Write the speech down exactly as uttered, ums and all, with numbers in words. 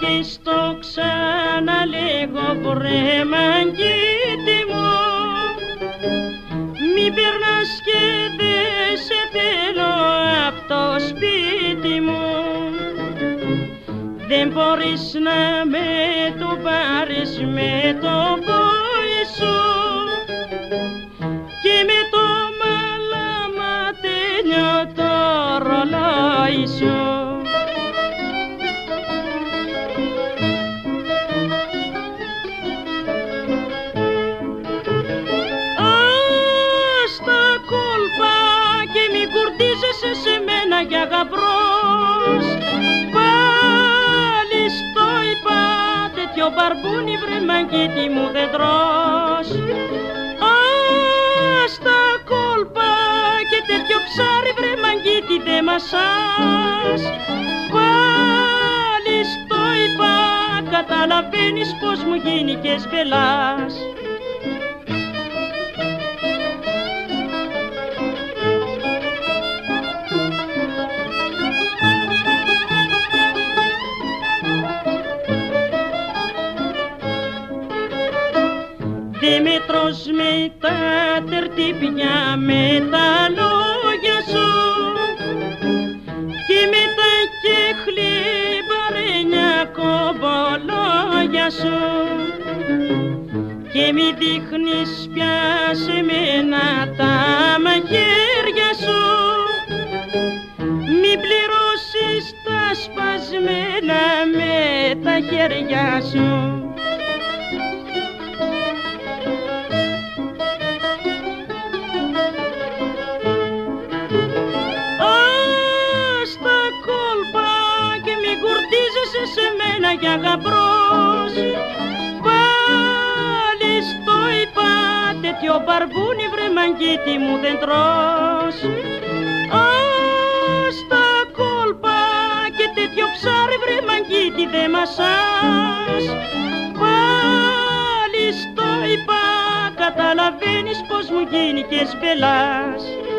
και στο ξαναλέγω βρε μαγκίτη μου, μην περνάς και δε σε θέλω απ' το σπίτι μου. Δεν μπορείς να με το πάρεις με το πόη σου και με το μαλαματένιο το ρολόι σου. Ας τα κόλπα και μη κουρτίζεσαι σε μένα για γαμπρός. Πάλι στο είπα τέτοιο μπαρμπούνι βρε μαγκίτη μου δεν τρως. Ας τα κόλπα και τέτοιο ψάρι βρε μαγκίτη δεν μασάς. Πάλι στο είπα καταλαβαίνεις πως μου γίνηκες μπελάς. Δήμητρος με τα τερτύπια με τα λόγια σου και με τα κεχλιμπαρένια κομπολόγια σου και μη δείχνεις πια σε μένα τα μαχαίρια σου, μη πληρώσεις τα σπασμένα με τα χέρια σου. Σε μένα για γαμπρός. Πάλι στο είπα τέτοιο μπαρμπούνι βρε μαγκίτη μου δεν τρως. Ας τα κόλπα και τέτοιο ψάρι βρε μαγκίτη δεν μασάς. Πάλι στο είπα καταλαβαίνεις πως μου γίνηκες μπελάς.